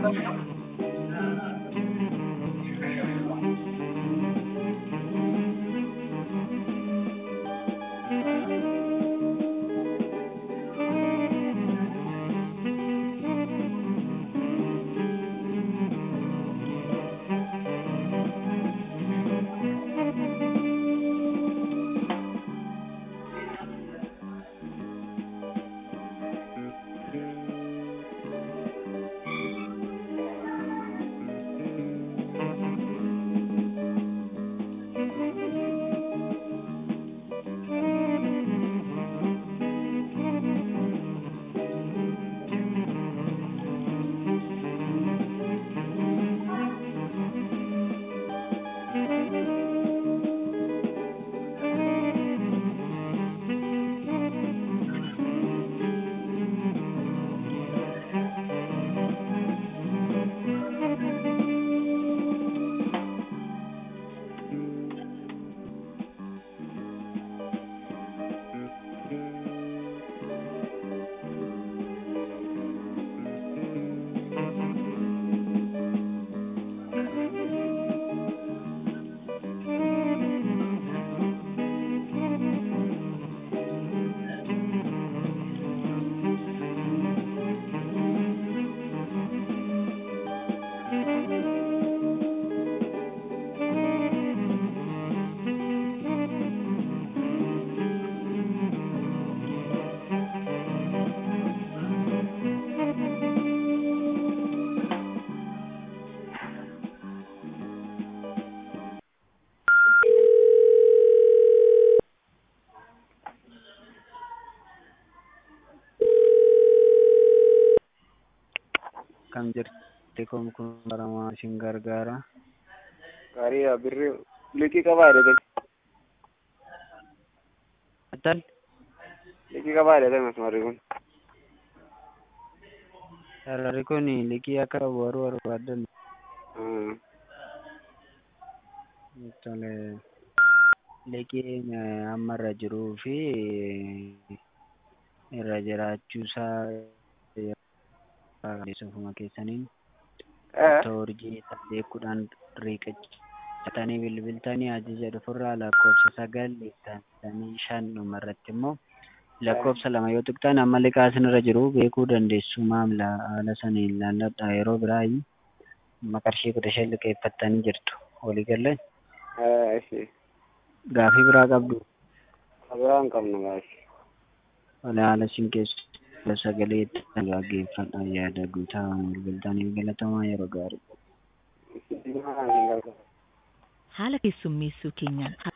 Kam jirti kun baramaa isin gargaara. Gaariidha birrii liqii qabaadha ta'e. Attal Liqii qabaadha ta'e masmarri kun. sararri kun liqii akka qabu waruu barbaadan. Tole liqiin amma irra jiruu fi irra jiraachuusaa ofuma keessaniin toorjii beekuudhaan riiqachatanii bilbiltanii ajaja dhufurraa lakkoofsa 955 dhumarratti immoo lakkoofsa 2 yoo tuqxan amma liqaa isinirra jiru beekuu dandeessu maamila haala saniin ilaalladha. Yeroo biraa qarshii 15 liqeeffattanii jirtu walii galee gaafii biraa qabdu. Biraan qabnu gaafii. Haala isin keessa sagalee dhaggeeffadhaa yaada guutaa bilbiltanii galatamaa yeroo gaarii. Haala keessummeessuu keenyaan